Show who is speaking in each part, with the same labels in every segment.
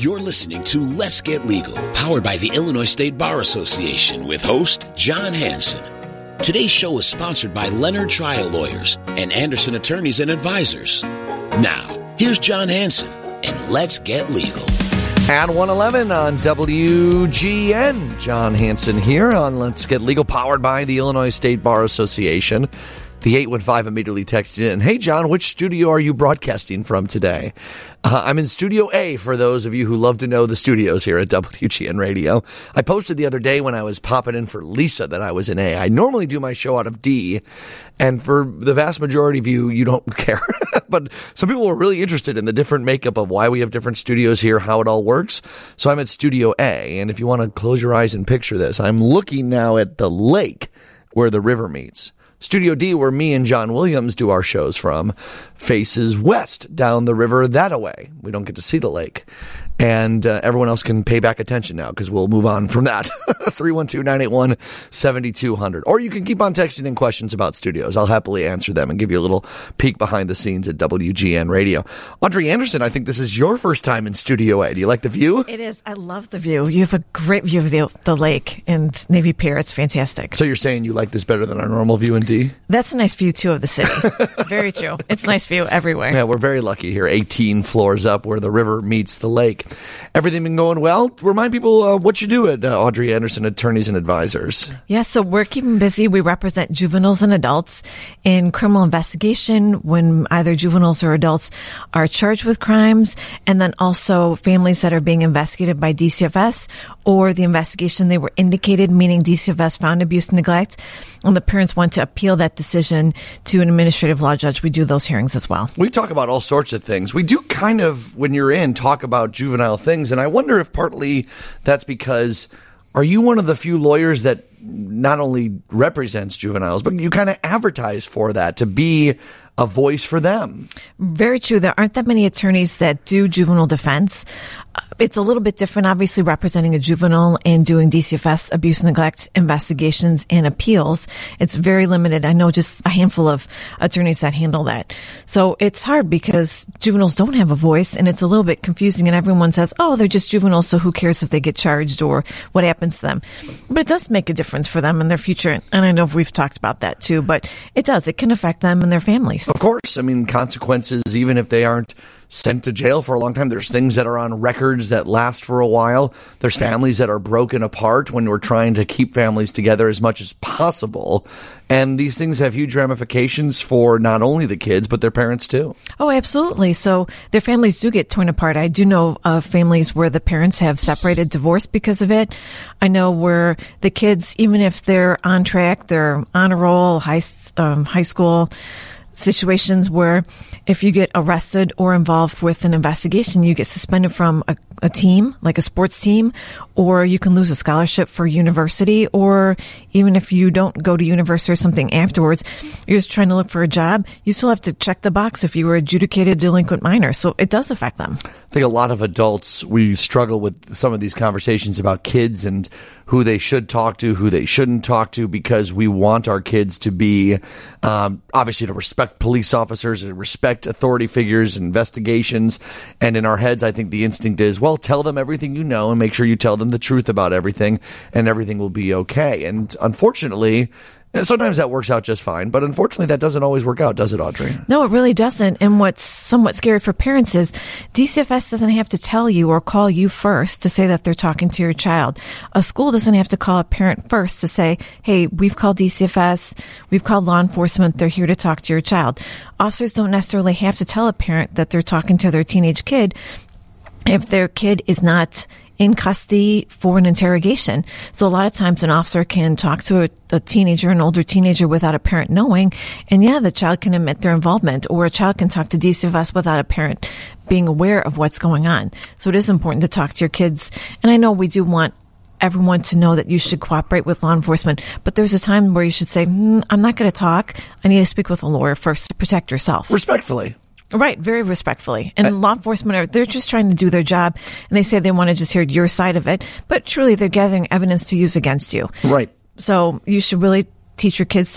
Speaker 1: You're listening to Let's Get Legal, powered by the Illinois State Bar Association with host John Hanson. Today's show is sponsored by Leonard Trial Lawyers and Anderson Attorneys and Advisors. Now, here's John Hanson, and Let's Get Legal.
Speaker 2: At 111 on WGN, John Hanson here on Let's Get Legal, powered by the Illinois State Bar Association. The 815 immediately texted in, "Hey, John, which studio are you broadcasting from today?" I'm in Studio A, for those of you who love to know the studios here at WGN Radio. I posted the other day when I was popping in for Lisa that I was in A. I normally do my show out of D, and for the vast majority of you, you don't care. But some people were really interested in the different makeup of why we have different studios here, how it all works. So I'm at Studio A, and if you want to close your eyes and picture this, I'm looking now at the lake where the river meets. Studio D, where me and John Williams do our shows from, faces west down the river that-a-way. We don't get to see the lake. And everyone else can pay back attention now because we'll move on from that. 312-981-7200. Or you can keep on texting in questions about studios. I'll happily answer them and give you a little peek behind the scenes at WGN Radio. Audrey Anderson, I think this is your first time in Studio A. Do you like the view?
Speaker 3: It is. I love the view. You have a great view of the lake and Navy Pier. It's fantastic.
Speaker 2: So you're saying you like this better than our normal view in D?
Speaker 3: That's a nice view, too, of the city. Very true. It's a nice view everywhere.
Speaker 2: Yeah, we're very lucky here. 18 floors up where the river meets the lake. Everything been going well? Remind people what you do at Audrey Anderson Attorneys and Advisors.
Speaker 3: Yes, so we're keeping busy. We represent juveniles and adults in criminal investigation when either juveniles or adults are charged with crimes, and then also families that are being investigated by DCFS or the investigation they were indicated, meaning DCFS found abuse and neglect, and the parents want to appeal that decision to an administrative law judge. We do those hearings as well.
Speaker 2: We talk about all sorts of things. We do kind of, when you're in, talk about juvenile things, and I wonder if partly that's because, are you one of the few lawyers that not only represents juveniles, but you kind of advertise for that, to be a voice for them?
Speaker 3: Very true. There aren't that many attorneys that do juvenile defense. It's a little bit different, obviously, representing a juvenile and doing DCFS abuse and neglect investigations and appeals. It's very limited. I know just a handful of attorneys that handle that. So it's hard because juveniles don't have a voice, and it's a little bit confusing, and everyone says, oh, they're just juveniles, so who cares if they get charged or what happens to them? But it does make a difference for them in their future, and I know we've talked about that too, but it does. It can affect them and their families.
Speaker 2: Of course. I mean, consequences, even if they aren't sent to jail for a long time. There's things that are on records that last for a while. There's families that are broken apart when we're trying to keep families together as much as possible. And these things have huge ramifications for not only the kids, but their parents too.
Speaker 3: Oh, absolutely. So their families do get torn apart. I do know of families where the parents have separated, divorced because of it. I know where the kids, even if they're on track, they're on a roll, high school situations where if you get arrested or involved with an investigation, you get suspended from a team, like a sports team, or you can lose a scholarship for university, or even if you don't go to university or something afterwards, you're just trying to look for a job, you still have to check the box if you were adjudicated delinquent minor. So it does affect them.
Speaker 2: I think a lot of adults, we struggle with some of these conversations about kids and who they should talk to, who they shouldn't talk to, because we want our kids to be, obviously to respect police officers, to respect authority figures, investigations. And in our heads, I think the instinct is, well, tell them everything you know and make sure you tell them the truth about everything, and everything will be okay. And unfortunately, sometimes that works out just fine, but unfortunately that doesn't always work out, does it, Audrey?
Speaker 3: No, it really doesn't. And what's somewhat scary for parents is DCFS doesn't have to tell you or call you first to say that they're talking to your child. A school doesn't have to call a parent first to say, hey, we've called DCFS, we've called law enforcement, they're here to talk to your child. Officers don't necessarily have to tell a parent that they're talking to their teenage kid if their kid is not in custody for an interrogation. So a lot of times an officer can talk to a teenager, an older teenager, without a parent knowing. And yeah, the child can admit their involvement, or a child can talk to DCFS without a parent being aware of what's going on. So it is important to talk to your kids. And I know we do want everyone to know that you should cooperate with law enforcement, but there's a time where you should say, I'm not going to talk. I need to speak with a lawyer first to protect yourself.
Speaker 2: Respectfully.
Speaker 3: Right, very respectfully. And law enforcement, they're just trying to do their job, and they say they want to just hear your side of it, but truly they're gathering evidence to use against you.
Speaker 2: Right.
Speaker 3: So you should really teach your kids to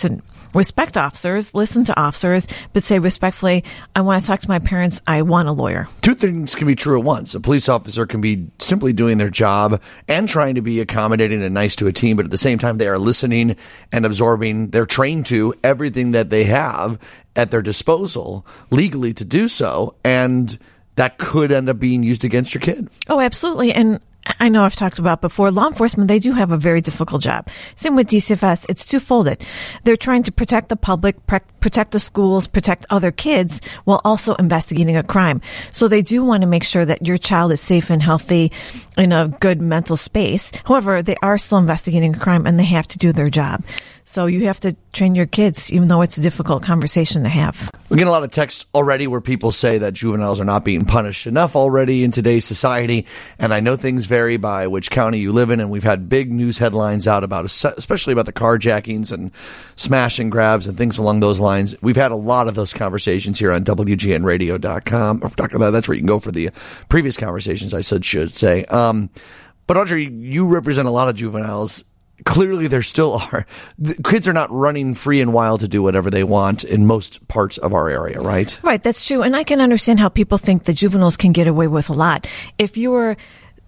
Speaker 3: respect officers, listen to officers, but say respectfully, I want to talk to my parents. I want a lawyer.
Speaker 2: Two things can be true at once. A police officer can be simply doing their job and trying to be accommodating and nice to a team, but at the same time, they are listening and absorbing. They're trained to everything that they have at their disposal legally to do so, and that could end up being used against your kid.
Speaker 3: Oh, absolutely. And I know I've talked about before, law enforcement, they do have a very difficult job. Same with DCFS. It's two-folded. They're trying to protect the public, protect the schools, protect other kids, while also investigating a crime. So they do want to make sure that your child is safe and healthy in a good mental space. However, they are still investigating a crime, and they have to do their job. So you have to train your kids, even though it's a difficult conversation to have.
Speaker 2: We get a lot of text already where people say that juveniles are not being punished enough already in today's society. And I know things vary by which county you live in. And we've had big news headlines out about, especially about the carjackings and smash and grabs and things along those lines. We've had a lot of those conversations here on WGNradio.com. That's where you can go for the previous conversations, I should say. But Audrey, you represent a lot of juveniles. Clearly, there still are. The kids are not running free and wild to do whatever they want in most parts of our area, right?
Speaker 3: Right, that's true. And I can understand how people think the juveniles can get away with a lot. If you're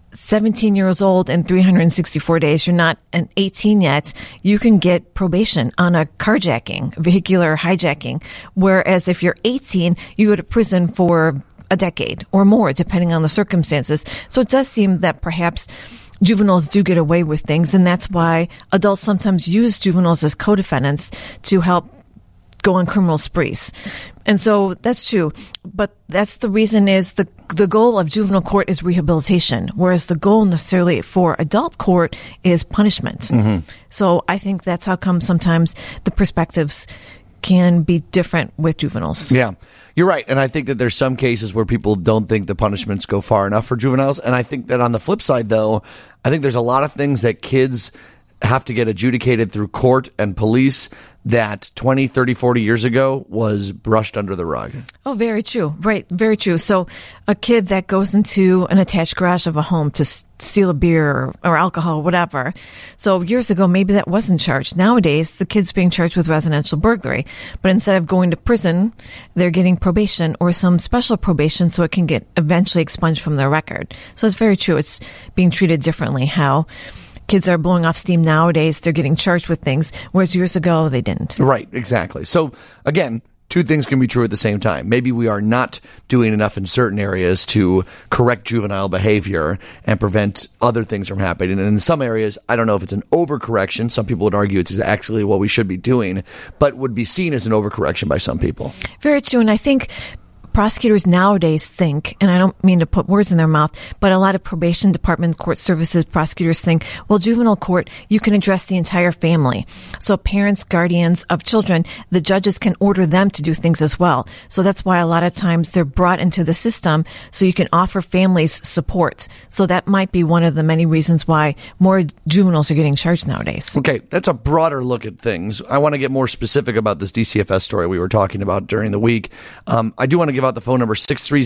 Speaker 3: 17 years old and 364 days, you're not an 18 yet, you can get probation on a carjacking, vehicular hijacking. Whereas if you're 18, you go to prison for a decade or more, depending on the circumstances. So it does seem that perhaps juveniles do get away with things, and that's why adults sometimes use juveniles as co-defendants to help go on criminal sprees. And so that's true. But that's the reason is the goal of juvenile court is rehabilitation, whereas the goal necessarily for adult court is punishment. Mm-hmm. So I think that's how come sometimes the perspectives can be different with juveniles.
Speaker 2: Yeah, you're right. And I think that there's some cases where people don't think the punishments go far enough for juveniles. And I think that on the flip side, though, I think there's a lot of things that kids have to get adjudicated through court and police that 20, 30, 40 years ago was brushed under the rug.
Speaker 3: Oh, very true. Right. Very true. So a kid that goes into an attached garage of a home to steal a beer or alcohol or whatever. So years ago, maybe that wasn't charged. Nowadays, the kid's being charged with residential burglary. But instead of going to prison, they're getting probation or some special probation so it can get eventually expunged from their record. So it's very true. It's being treated differently how kids are blowing off steam nowadays. They're getting charged with things, whereas years ago they didn't. Right,
Speaker 2: exactly. So again, two things can be true at the same time. Maybe we are not doing enough in certain areas to correct juvenile behavior and prevent other things from happening. And in some areas, I don't know if it's an overcorrection. Some people would argue it's actually what we should be doing, but would be seen as an overcorrection by some people.
Speaker 3: Very true. And I think prosecutors nowadays think, and I don't mean to put words in their mouth, but a lot of probation department, court services, prosecutors think, well, juvenile court, you can address the entire family. So parents, guardians of children, the judges can order them to do things as well. So that's why a lot of times they're brought into the system so you can offer families support. So that might be one of the many reasons why more juveniles are getting charged nowadays.
Speaker 2: Okay, that's a broader look at things. I want to get more specific about this DCFS story we were talking about during the week. I do want to give out the phone number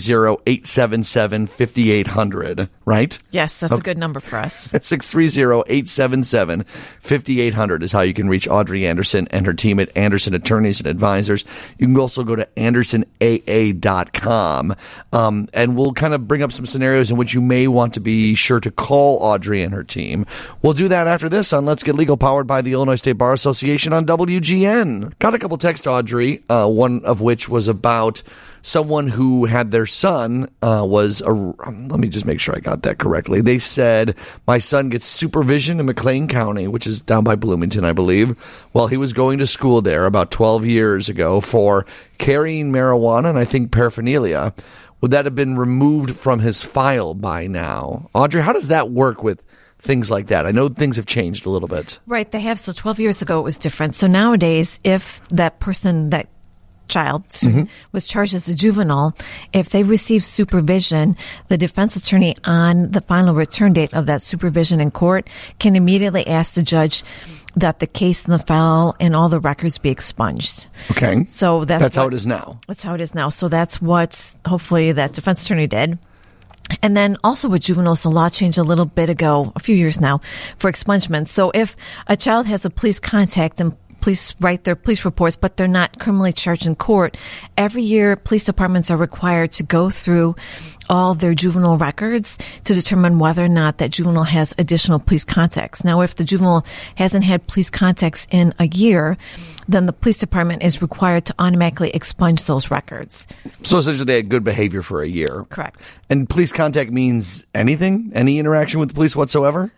Speaker 2: 630-877-5800, right?
Speaker 3: Yes, that's a good number for us.
Speaker 2: 630-877-5800 is how you can reach Audrey Anderson and her team at Anderson Attorneys and Advisors. You can also go to AndersonAA.com, and we'll kind of bring up some scenarios in which you may want to be sure to call Audrey and her team. We'll do that after this on Let's Get Legal, powered by the Illinois State Bar Association on WGN. Got a couple texts, Audrey, one of which was about someone who had their son let me just make sure I got that correctly. They said, my son gets supervision in McLean County, which is down by Bloomington, I believe, while he was going to school there about 12 years ago for carrying marijuana and I think paraphernalia. Would that have been removed from his file by now? Audrey, how does that work with things like that? I know things have changed a little bit.
Speaker 3: Right, they have. So 12 years ago it was different. So nowadays, if that person, that child was charged as a juvenile, if they receive supervision, the defense attorney on the final return date of that supervision in court can immediately ask the judge that the case in the file and all the records be expunged.
Speaker 2: Okay.
Speaker 3: So that's
Speaker 2: how it is now.
Speaker 3: That's how it is now. So that's what hopefully that defense attorney did. And then also with juveniles, the law changed a little bit ago, a few years now, for expungement. So if a child has a police contact and police write their police reports, but they're not criminally charged in court. Every year, police departments are required to go through all their juvenile records to determine whether or not that juvenile has additional police contacts. Now, if the juvenile hasn't had police contacts in a year, then the police department is required to automatically expunge those records.
Speaker 2: So essentially they had good behavior for a year.
Speaker 3: Correct.
Speaker 2: And police contact means anything? Any interaction with the police whatsoever?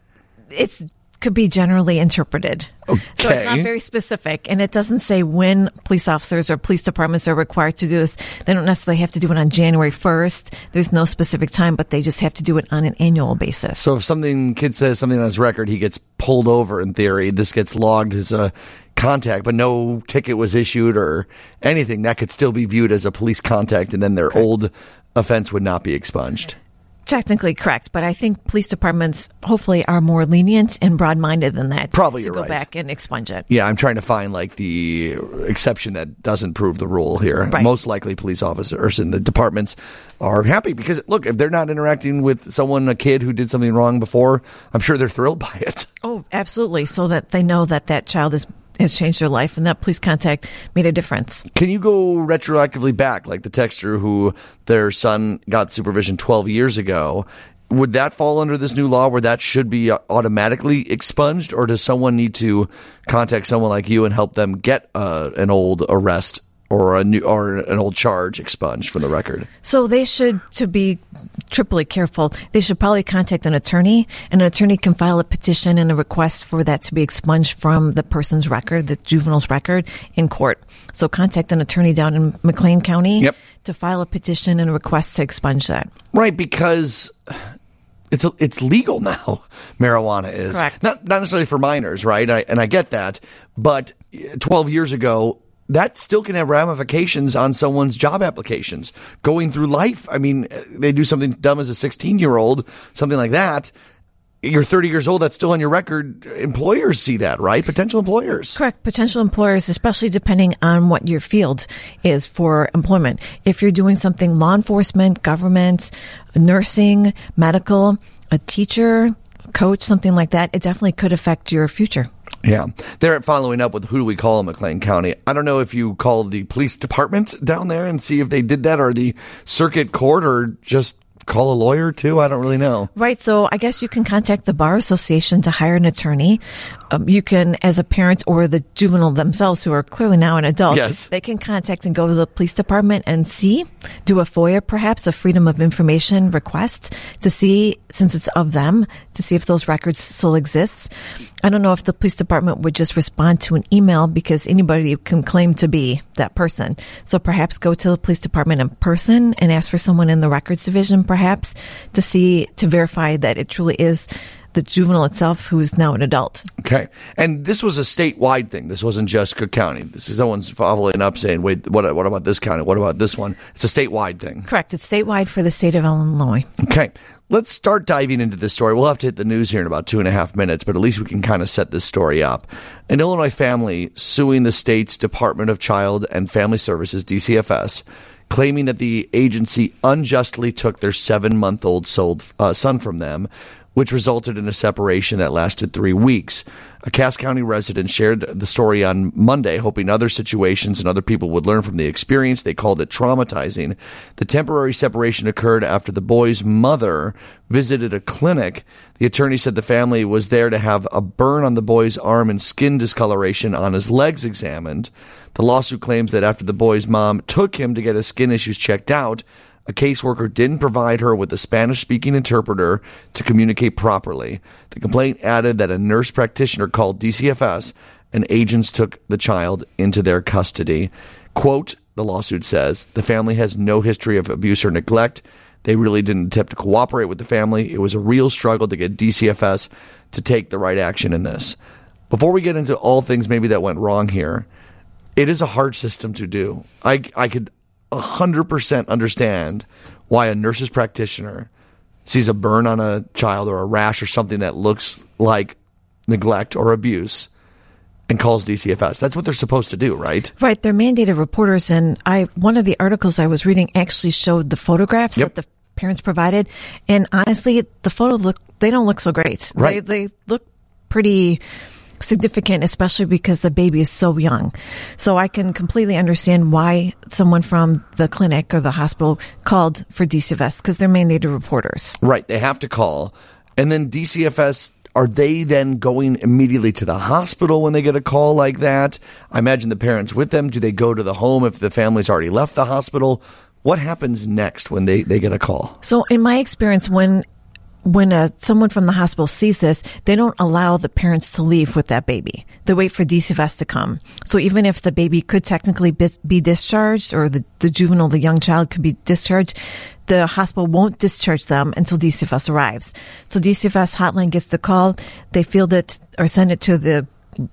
Speaker 3: It's could be generally interpreted.
Speaker 2: Okay.
Speaker 3: So it's not very specific, and it doesn't say when police officers or police departments are required to do this. They don't necessarily have to do it on January 1st. There's no specific time, but they just have to do it on an annual basis.
Speaker 2: So if kid says something on his record, he gets pulled over in theory. This gets logged as a contact, but no ticket was issued or anything. That could still be viewed as a police contact, and then their old offense would not be expunged.
Speaker 3: Technically correct, but I think police departments hopefully are more lenient and broad-minded than that.
Speaker 2: Probably
Speaker 3: to
Speaker 2: you're
Speaker 3: go
Speaker 2: right.
Speaker 3: back and expunge it.
Speaker 2: Yeah, I'm trying to find like the exception that doesn't prove the rule here.
Speaker 3: Right.
Speaker 2: Most likely police officers in the departments are happy because, look, if they're not interacting with a kid who did something wrong before, I'm sure they're thrilled by it.
Speaker 3: Oh, absolutely. So that they know that that child has changed their life and that police contact made a difference.
Speaker 2: Can you go retroactively back, like the texter who their son got supervision 12 years ago? Would that fall under this new law where that should be automatically expunged, or does someone need to contact someone like you and help them get an old arrest or an old charge expunged from the record?
Speaker 3: So they should, to be triply careful, they should probably contact an attorney, and an attorney can file a petition and a request for that to be expunged from the person's record, the juvenile's record, in court. So contact an attorney down in McLean County to file a petition and a request to expunge that.
Speaker 2: Right, because it's legal now. Marijuana is.
Speaker 3: Correct.
Speaker 2: Not necessarily for minors, right? And I get that, but 12 years ago, that still can have ramifications on someone's job applications going through life. I mean, they do something dumb as a 16-year-old, something like that. You're 30 years old, that's still on your record. Employers see that, right? Potential employers.
Speaker 3: Correct. Potential employers, especially depending on what your field is for employment. If you're doing something law enforcement, government, nursing, medical, a teacher, a coach, something like that, it definitely could affect your future.
Speaker 2: Yeah. They're following up with who do we call in McLean County. I don't know if you call the police department down there and see if they did that, or the circuit court, or just call a lawyer too. I don't really know. Right.
Speaker 3: So I guess you can contact the Bar Association to hire an attorney. You can, as a parent or the juvenile themselves, who are clearly now an adult, they can contact and go to the police department and do a FOIA, perhaps a Freedom of Information request to see, since it's of them, to see if those records still exist. I don't know if the police department would just respond to an email, because anybody can claim to be that person. So perhaps go to the police department in person and ask for someone in the records division, perhaps, to verify that it truly is the juvenile itself who's now an adult.
Speaker 2: Okay. And this was a statewide thing. This wasn't just Cook County. This is someone's following up saying, wait, what about this county? What about this one? It's a statewide thing.
Speaker 3: Correct. It's statewide for the state of Illinois.
Speaker 2: Okay. Let's start diving into this story. We'll have to hit the news here in about 2.5 minutes, but at least we can kind of set this story up. An Illinois family suing the state's Department of Child and Family Services, DCFS, claiming that the agency unjustly took their 7-month-old son from them, which resulted in a separation that lasted 3 weeks. A Cass County resident shared the story on Monday, hoping other situations and other people would learn from the experience. They called it traumatizing. The temporary separation occurred after the boy's mother visited a clinic. The attorney said the family was there to have a burn on the boy's arm and skin discoloration on his legs examined. The lawsuit claims that after the boy's mom took him to get his skin issues checked out, a caseworker didn't provide her with a Spanish-speaking interpreter to communicate properly. The complaint added that a nurse practitioner called DCFS and agents took the child into their custody. Quote, the lawsuit says, the family has no history of abuse or neglect. They really didn't attempt to cooperate with the family. It was a real struggle to get DCFS to take the right action in this. Before we get into all things maybe that went wrong here, it is a hard system to do. I could 100% understand why a nurse's practitioner sees a burn on a child or a rash or something that looks like neglect or abuse and calls DCFS. That's what they're supposed to do, right? Right.
Speaker 3: They're mandated reporters, and one of the articles I was reading actually showed the photographs that the parents provided, and honestly, the they don't look so great.
Speaker 2: Right.
Speaker 3: They look pretty significant, especially because the baby is so young. So I can completely understand why someone from the clinic or the hospital called for DCFS, because they're mandated reporters.
Speaker 2: Right. They have to call. And then DCFS, are they then going immediately to the hospital when they get a call like that? I imagine the parents with them. Do they go to the home if the family's already left the hospital? What happens next when they get a call?
Speaker 3: So in my experience, when someone from the hospital sees this, they don't allow the parents to leave with that baby. They wait for DCFS to come. So even if the baby could technically be discharged, or the juvenile, the young child could be discharged, the hospital won't discharge them until DCFS arrives. So DCFS hotline gets the call. They field it or send it to the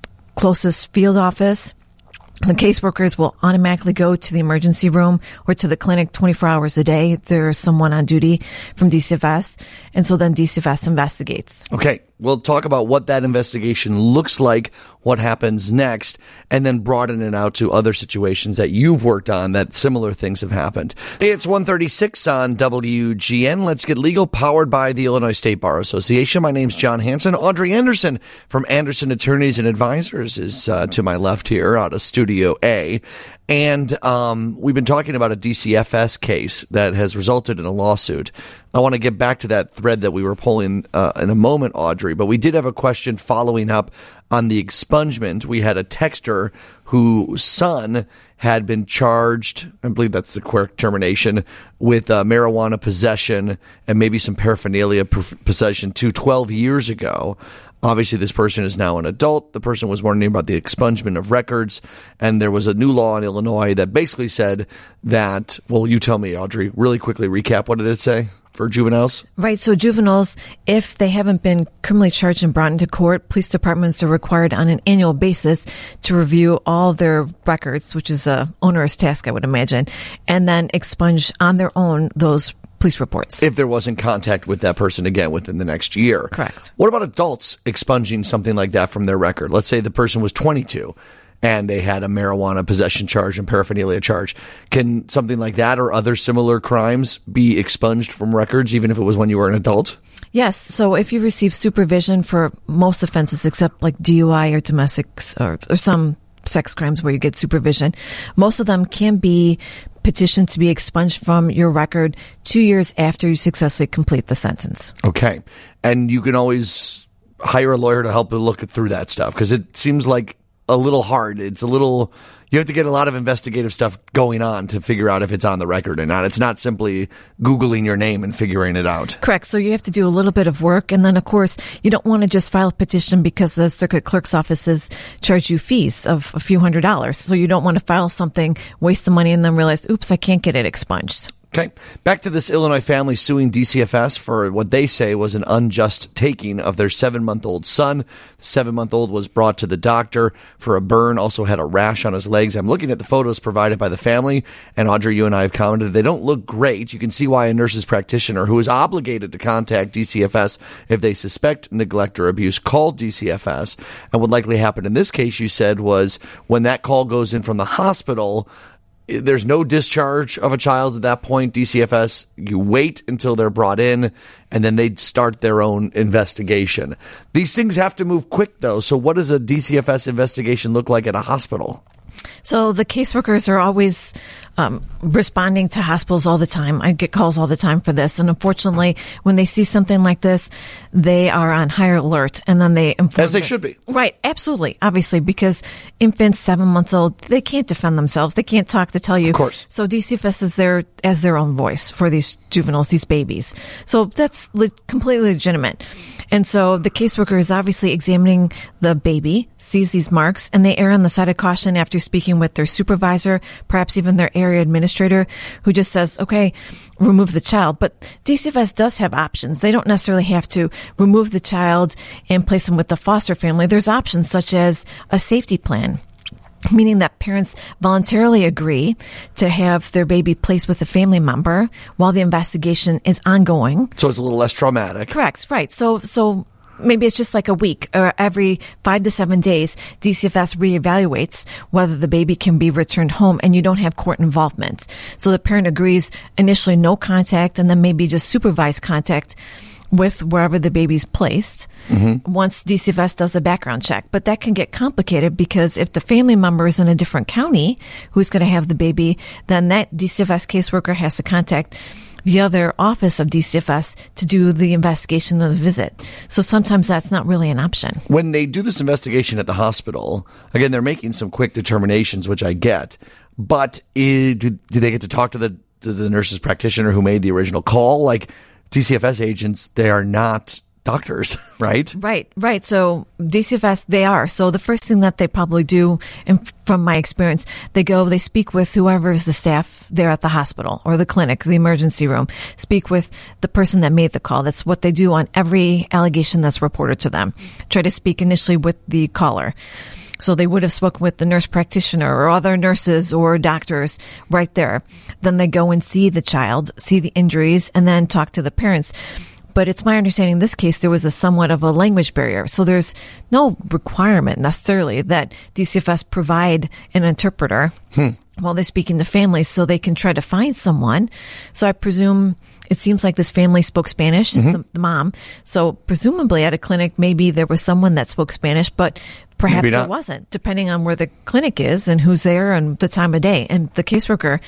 Speaker 3: closest field office. The caseworkers will automatically go to the emergency room or to the clinic 24 hours a day. There's someone on duty from DCFS. And so then DCFS investigates.
Speaker 2: Okay. We'll talk about what that investigation looks like, what happens next, and then broaden it out to other situations that you've worked on that similar things have happened. Hey, it's 1:36 on WGN. Let's Get Legal, powered by the Illinois State Bar Association. My name's John Hanson. Audrey Anderson from Anderson Attorneys and Advisors is to my left here out of Studio A. And we've been talking about a DCFS case that has resulted in a lawsuit. I want to get back to that thread that we were pulling in a moment, Audrey, but we did have a question following up on the expungement. We had a texter whose son had been charged, I believe that's the correct termination, with marijuana possession and maybe some paraphernalia possession 12 years ago. Obviously, this person is now an adult. The person was wondering about the expungement of records, and there was a new law in Illinois that basically said that, well, you tell me, Audrey, really quickly recap. What did it say for juveniles?
Speaker 3: Right. So juveniles, if they haven't been criminally charged and brought into court, police departments are required on an annual basis to review all their records, which is a onerous task, I would imagine, and then expunge on their own those police reports. If
Speaker 2: there wasn't contact with that person again within the next year.
Speaker 3: Correct.
Speaker 2: What about adults expunging something like that from their record? Let's say the person was 22 and they had a marijuana possession charge and paraphernalia charge. Can something like that or other similar crimes be expunged from records even if it was when you were an adult?
Speaker 3: Yes. So if you receive supervision for most offenses except like DUI or domestics or some sex crimes where you get supervision, most of them can be petitioned to be expunged from your record 2 years after you successfully complete the sentence.
Speaker 2: Okay. And you can always hire a lawyer to help you look through that stuff because it seems like a little hard. It's a little, you have to get a lot of investigative stuff going on to figure out if it's on the record or not. It's not simply Googling your name and figuring it out.
Speaker 3: Correct. So you have to do a little bit of work. And then, of course, you don't want to just file a petition because the circuit clerk's offices charge you fees of a few $100s. So you don't want to file something, waste the money, and then realize, oops, I can't get it expunged.
Speaker 2: Okay. Back to this Illinois family suing DCFS for what they say was an unjust taking of their 7-month-old son. The 7-month-old was brought to the doctor for a burn, also had a rash on his legs. I'm looking at the photos provided by the family, and Audrey, you and I have commented they don't look great. You can see why a nurse's practitioner who is obligated to contact DCFS if they suspect neglect or abuse called DCFS. And what likely happened in this case, you said, was when that call goes in from the hospital, there's no discharge of a child at that point. DCFS, you wait until they're brought in, and then they start their own investigation. These things have to move quick, though. So what does a DCFS investigation look like at a hospital?
Speaker 3: So the caseworkers are always responding to hospitals all the time. I get calls all the time for this. And unfortunately, when they see something like this, they are on higher alert. And then they inform.
Speaker 2: As they should be.
Speaker 3: Right. Absolutely. Obviously, because infants 7 months old, they can't defend themselves. They can't talk to tell you.
Speaker 2: Of course.
Speaker 3: So DCFS is there as their own voice for these juveniles, these babies. So that's completely legitimate. And so the caseworker is obviously examining the baby, sees these marks, and they err on the side of caution after speaking with their supervisor, perhaps even their area administrator, who just says, okay, remove the child. But DCFS does have options. They don't necessarily have to remove the child and place them with the foster family. There's options such as a safety plan, meaning that parents voluntarily agree to have their baby placed with a family member while the investigation is ongoing.
Speaker 2: So it's a little less traumatic.
Speaker 3: Correct. Right. So maybe it's just like a week or every 5 to 7 days, DCFS reevaluates whether the baby can be returned home and you don't have court involvement. So the parent agrees initially no contact and then maybe just supervised contact with wherever the baby's placed once DCFS does a background check. But that can get complicated because if the family member is in a different county who's going to have the baby, then that DCFS caseworker has to contact the other office of DCFS to do the investigation of the visit. So sometimes that's not really an option.
Speaker 2: When they do this investigation at the hospital, again, they're making some quick determinations, which I get. But do they get to talk to the nurse's practitioner who made the original call? Like DCFS agents, they are not doctors, right?
Speaker 3: Right. So DCFS, they are. So the first thing that they probably do, and from my experience, they speak with whoever is the staff there at the hospital or the clinic, the emergency room, speak with the person that made the call. That's what they do on every allegation that's reported to them. Try to speak initially with the caller. So they would have spoken with the nurse practitioner or other nurses or doctors right there. Then they go and see the child, see the injuries, and then talk to the parents. But it's my understanding in this case there was somewhat of a language barrier. So there's no requirement necessarily that DCFS provide an interpreter while they're speaking to families so they can try to find someone. So I presume it seems like this family spoke Spanish, the mom. So presumably at a clinic, maybe there was someone that spoke Spanish, but perhaps there wasn't, depending on where the clinic is and who's there and the time of day. And the caseworker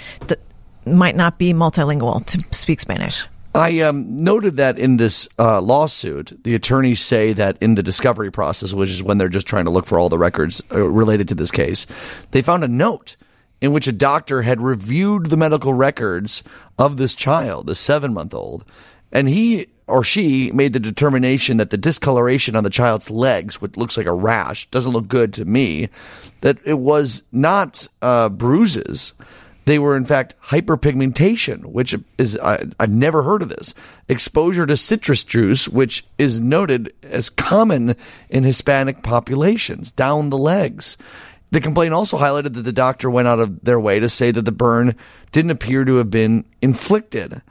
Speaker 3: might not be multilingual to speak Spanish.
Speaker 2: I noted that in this lawsuit, the attorneys say that in the discovery process, which is when they're just trying to look for all the records related to this case, they found a note in which a doctor had reviewed the medical records of this child, the 7-month-old, and he or she made the determination that the discoloration on the child's legs, which looks like a rash, doesn't look good to me, that it was not bruises. They were, in fact, hyperpigmentation, which is, I've never heard of this. Exposure to citrus juice, which is noted as common in Hispanic populations, down the legs. The complaint also highlighted that the doctor went out of their way to say that the burn didn't appear to have been inflicted.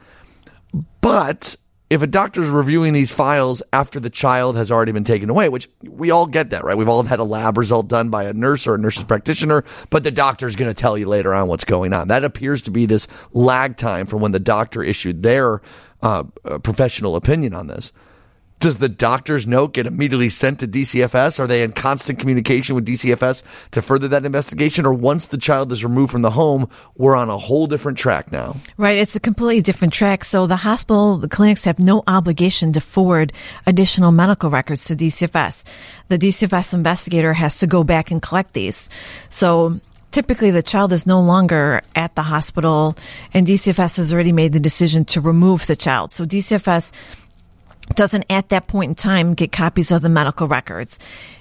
Speaker 2: But if a doctor's reviewing these files after the child has already been taken away, which we all get that, right? We've all had a lab result done by a nurse or a nurse's practitioner, but the doctor's going to tell you later on what's going on. That appears to be this lag time from when the doctor issued their professional opinion on this. Does the doctor's note get immediately sent to DCFS? Are they in constant communication with DCFS to further that investigation? Or once the child is removed from the home, we're on a whole different track now?
Speaker 3: Right. It's a completely different track. So the hospital, the clinics have no obligation to forward additional medical records to DCFS. The DCFS investigator has to go back and collect these. So typically, the child is no longer at the hospital, and DCFS has already made the decision to remove the child. So DCFS doesn't at that point in time get copies of the medical records.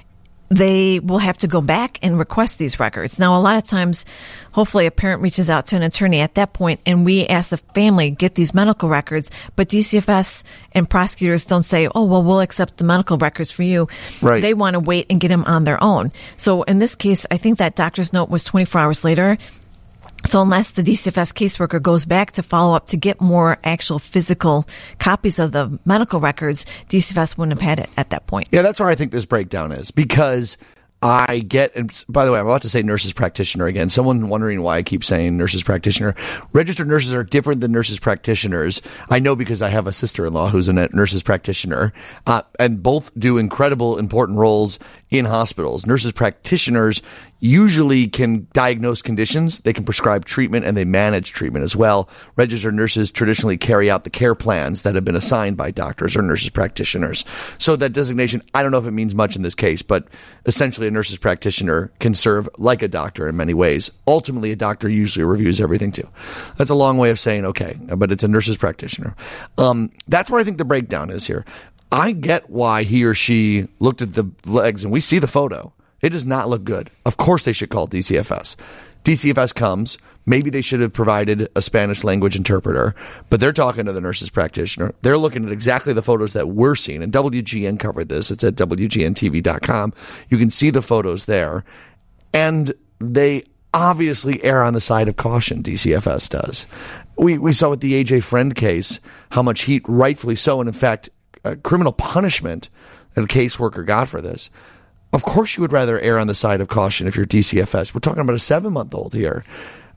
Speaker 3: They will have to go back and request these records. Now, a lot of times, hopefully a parent reaches out to an attorney at that point and we ask the family, get these medical records, but DCFS and prosecutors don't say, oh, well, we'll accept the medical records for you.
Speaker 2: Right.
Speaker 3: They want to wait and get them on their own. So in this case, I think that doctor's note was 24 hours later. So unless the DCFS caseworker goes back to follow up to get more actual physical copies of the medical records, DCFS wouldn't have had it at that point.
Speaker 2: Yeah, that's where I think this breakdown is, because I get, and by the way, I'm about to say nurses practitioner again. Someone wondering why I keep saying nurses practitioner. Registered nurses are different than nurses practitioners. I know because I have a sister-in-law who's a nurses practitioner, and both do incredible, important roles in hospitals. Nurses practitioners usually can diagnose conditions, they can prescribe treatment, and they manage treatment as well. Registered nurses traditionally carry out the care plans that have been assigned by doctors or nurses practitioners. So that designation, I don't know if it means much in this case, but essentially a nurses practitioner can serve like a doctor in many ways. Ultimately, a doctor usually reviews everything too. That's a long way of saying, okay, but it's a nurses practitioner. That's where I think the breakdown is here. I get why he or she looked at the legs, and we see the photo. It does not look good. Of course they should call DCFS. DCFS comes. Maybe they should have provided a Spanish language interpreter, but they're talking to the nurses practitioner. They're looking at exactly the photos that we're seeing. And WGN covered this. It's at WGNTV.com. You can see the photos there. And they obviously err on the side of caution, DCFS does. We saw with the AJ Friend case how much heat, rightfully so, and in fact, criminal punishment that a caseworker got for this. Of course you would rather err on the side of caution if you're DCFS. We're talking about a 7-month-old here.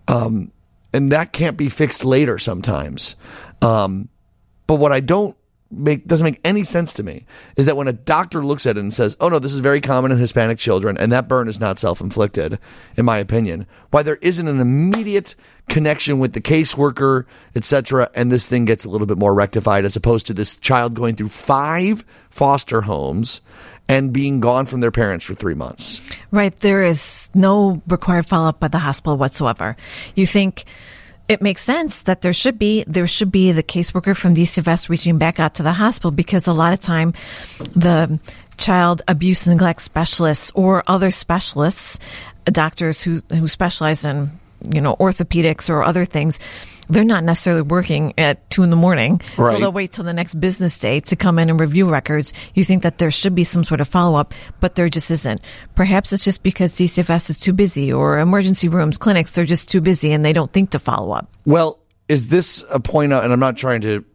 Speaker 2: And that can't be fixed later sometimes. But what I don't doesn't make any sense to me is that when a doctor looks at it and says, oh no, this is very common in Hispanic children, and that burn is not self-inflicted, in my opinion, why there isn't an immediate connection with the caseworker, etc., and this thing gets a little bit more rectified, as opposed to this child going through 5 foster homes and being gone from their parents for 3 months.
Speaker 3: Right. There is no required follow-up by the hospital whatsoever. You think it makes sense that there should be the caseworker from DCFS reaching back out to the hospital, because a lot of time the child abuse and neglect specialists or other specialists, doctors who specialize in, orthopedics or other things, they're not necessarily working at 2 a.m. Right. So they'll wait till the next business day to come in and review records. You think that there should be some sort of follow-up, but there just isn't. Perhaps it's just because DCFS is too busy, or emergency rooms, clinics, they're just too busy and they don't think to follow up.
Speaker 2: Well, is this a point, and I'm not trying to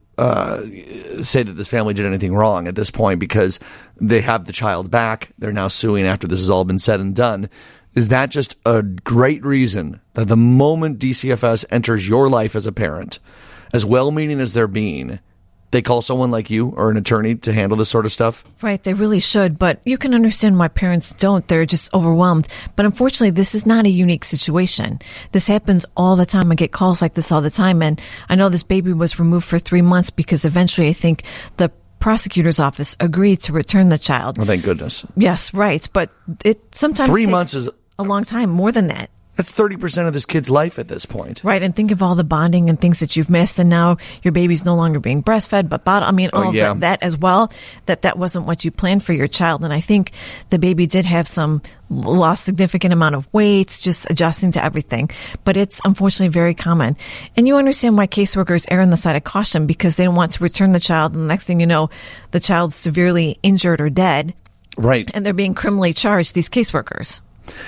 Speaker 2: say that this family did anything wrong at this point, because they have the child back. They're now suing after this has all been said and done. Is that just a great reason that the moment DCFS enters your life as a parent, as well-meaning as they're being, they call someone like you or an attorney to handle this sort of stuff?
Speaker 3: Right, they really should, but you can understand why parents don't. They're just overwhelmed. But unfortunately, this is not a unique situation. This happens all the time. I get calls like this all the time, and I know this baby was removed for 3 months because eventually I think the prosecutor's office agreed to return the child.
Speaker 2: Well, thank goodness.
Speaker 3: Yes, right, but it sometimes
Speaker 2: 3
Speaker 3: takes
Speaker 2: months is
Speaker 3: a long time, more than that.
Speaker 2: That's 30% of this kid's life at this point.
Speaker 3: Right, and think of all the bonding and things that you've missed, and now your baby's no longer being breastfed, but all of that as well, that wasn't what you planned for your child. And I think the baby did have some lost significant amount of weight, just adjusting to everything. But it's unfortunately very common. And you understand why caseworkers err on the side of caution, because they don't want to return the child, and the next thing you know, the child's severely injured or dead.
Speaker 2: Right.
Speaker 3: And they're being criminally charged, these caseworkers.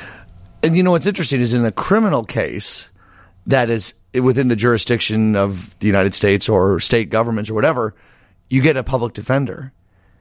Speaker 2: And what's interesting is in a criminal case that is within the jurisdiction of the United States or state governments or whatever, you get a public defender.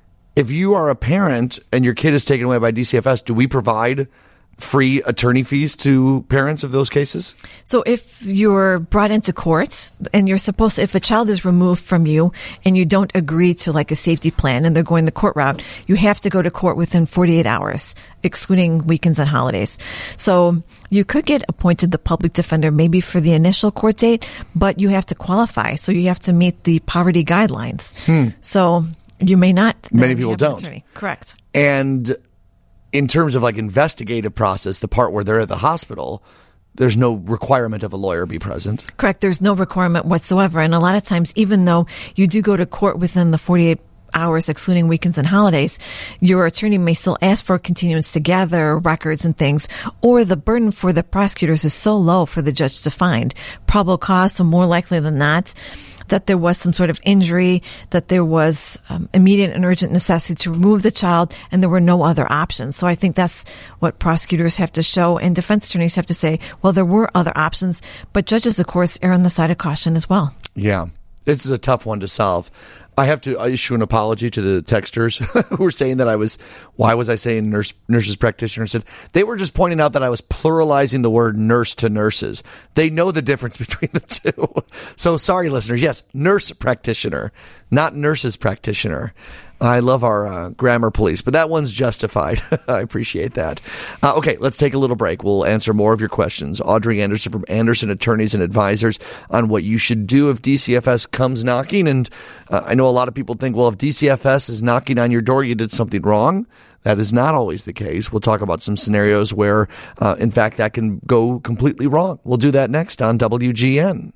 Speaker 2: If you are a parent and your kid is taken away by DCFS, do we provide free attorney fees to parents of those cases?
Speaker 3: So if you're brought into court and you're supposed to, if a child is removed from you and you don't agree to like a safety plan and they're going the court route, you have to go to court within 48 hours, excluding weekends and holidays. So you could get appointed the public defender maybe for the initial court date, but you have to qualify. So you have to meet the poverty guidelines. So you may not.
Speaker 2: Many people don't.
Speaker 3: Correct.
Speaker 2: And in terms of like investigative process, the part where they're at the hospital, there's no requirement of a lawyer be present.
Speaker 3: Correct. There's no requirement whatsoever. And a lot of times, even though you do go to court within the 48 hours, excluding weekends and holidays, your attorney may still ask for a continuance to gather records and things, or the burden for the prosecutors is so low for the judge to find probable cause. So more likely than not, that there was some sort of injury, that there was immediate and urgent necessity to remove the child, and there were no other options. So I think that's what prosecutors have to show, and defense attorneys have to say, well, there were other options, but judges, of course, err on the side of caution as well.
Speaker 2: Yeah. This is a tough one to solve. I have to issue an apology to the texters who were saying that why was I saying nurses practitioner? Said they were just pointing out that I was pluralizing the word nurse to nurses. They know the difference between the two. So sorry, listeners. Yes, nurse practitioner, not nurses practitioner. I love our grammar police, but that one's justified. I appreciate that. Okay, let's take a little break. We'll answer more of your questions. Audrey Anderson from Anderson Attorneys and Advisors on what you should do if DCFS comes knocking. And I know a lot of people think, well, if DCFS is knocking on your door, you did something wrong. That is not always the case. We'll talk about some scenarios where, in fact, that can go completely wrong. We'll do that next on WGN.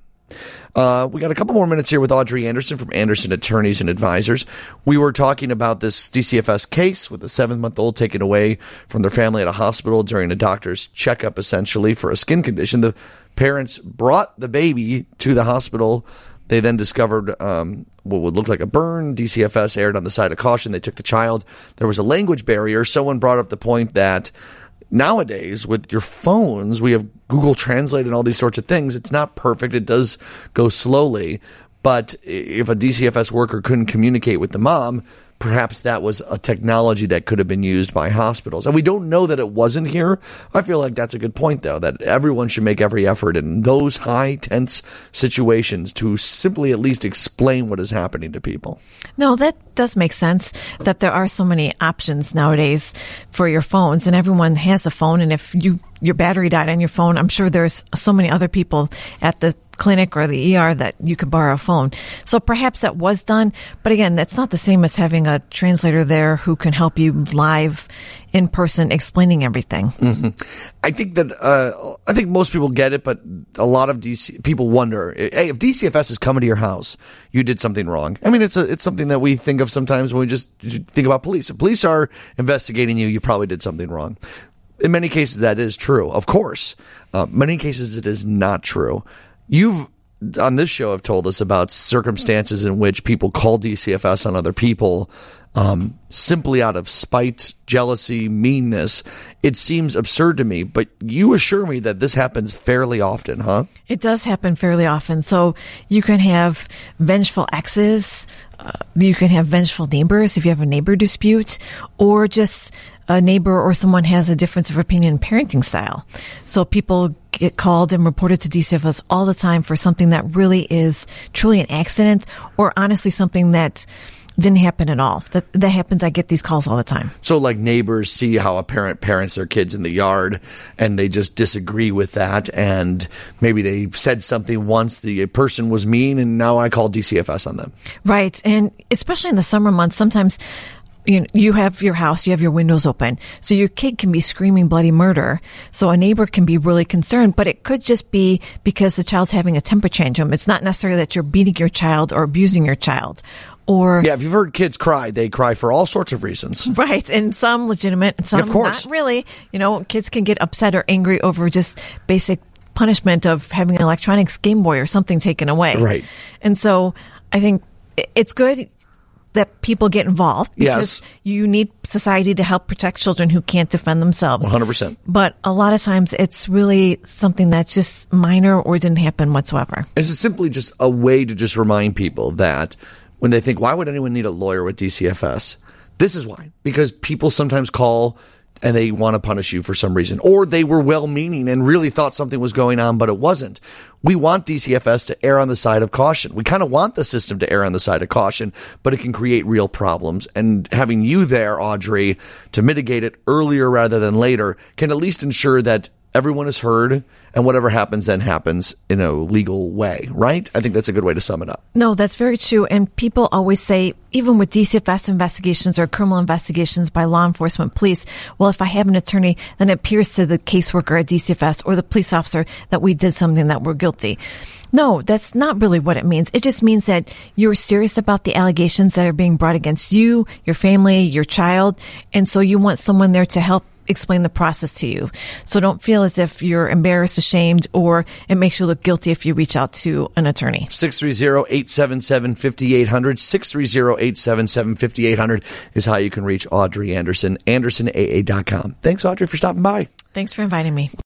Speaker 2: We got a couple more minutes here with Audrey Anderson from Anderson Attorneys and Advisors. We were talking about this DCFS case with a 7-month-old taken away from their family at a hospital during a doctor's checkup, essentially, for a skin condition. The parents brought the baby to the hospital. They then discovered what would look like a burn. DCFS erred on the side of caution. They took the child. There was a language barrier. Someone brought up the point that nowadays, with your phones, we have Google Translate and all these sorts of things. It's not perfect. It does go slowly. But if a DCFS worker couldn't communicate with the mom, perhaps that was a technology that could have been used by hospitals. And we don't know that it wasn't here. I feel like that's a good point, though, that everyone should make every effort in those high, tense situations to simply at least explain what is happening to people.
Speaker 3: No, that does make sense, that there are so many options nowadays for your phones, and everyone has a phone. And if your battery died on your phone, I'm sure there's so many other people at the clinic or the ER that you could borrow a phone. So perhaps that was done. But again, that's not the same as having a translator there who can help you live in person explaining everything.
Speaker 2: Mm-hmm. I think most people get it, but a lot of people wonder, hey, if DCFS is coming to your house, you did something wrong. I mean, it's something that we think of sometimes when we just think about police. If police are investigating you, you probably did something wrong. In many cases, that is true, of course. Many cases, it is not true. You've, on this show, have told us about circumstances in which people call DCFS on other people simply out of spite, jealousy, meanness. It seems absurd to me, but you assure me that this happens fairly often, huh?
Speaker 3: It does happen fairly often. So you can have vengeful exes, you can have vengeful neighbors if you have a neighbor dispute, or just a neighbor or someone has a difference of opinion in parenting style. So people get called and reported to DCFS all the time for something that really is truly an accident, or honestly something that didn't happen at all. That happens. I get these calls all the time.
Speaker 2: So like neighbors see how a parent parents their kids in the yard and they just disagree with that, and maybe they said something once, the person was mean, and now I call DCFS on them.
Speaker 3: Right. And especially in the summer months, sometimes you have your house, you have your windows open. So your kid can be screaming bloody murder. So a neighbor can be really concerned, but it could just be because the child's having a temper tantrum. It's not necessarily that you're beating your child or abusing your child. Or
Speaker 2: yeah, if you've heard kids cry, they cry for all sorts of reasons.
Speaker 3: Right. And some legitimate and some not really. Kids can get upset or angry over just basic punishment of having an electronics Game Boy or something taken away.
Speaker 2: Right.
Speaker 3: And so I think it's good that people get involved, because you need society to help protect children who can't defend themselves.
Speaker 2: 100%.
Speaker 3: But a lot of times it's really something that's just minor or didn't happen whatsoever.
Speaker 2: It's simply just a way to just remind people that when they think, why would anyone need a lawyer with DCFS? This is why. Because people sometimes call and they want to punish you for some reason, or they were well-meaning and really thought something was going on, but it wasn't. We want DCFS to err on the side of caution. We kind of want the system to err on the side of caution, but it can create real problems. And having you there, Audrey, to mitigate it earlier rather than later can at least ensure that everyone is heard, and whatever happens then happens in a legal way, right? I think that's a good way to sum it up.
Speaker 3: No, that's very true. And people always say, even with DCFS investigations or criminal investigations by law enforcement, police, well, if I have an attorney, then it appears to the caseworker at DCFS or the police officer that we did something, that we're guilty. No, that's not really what it means. It just means that you're serious about the allegations that are being brought against you, your family, your child, and so you want someone there to help explain the process to you. So don't feel as if you're embarrassed, ashamed, or it makes you look guilty if you reach out to an attorney.
Speaker 2: 630-877-5800. 630-877-5800 is how you can reach Audrey Anderson, AndersonAA.com. Thanks, Audrey, for stopping by.
Speaker 3: Thanks for inviting me.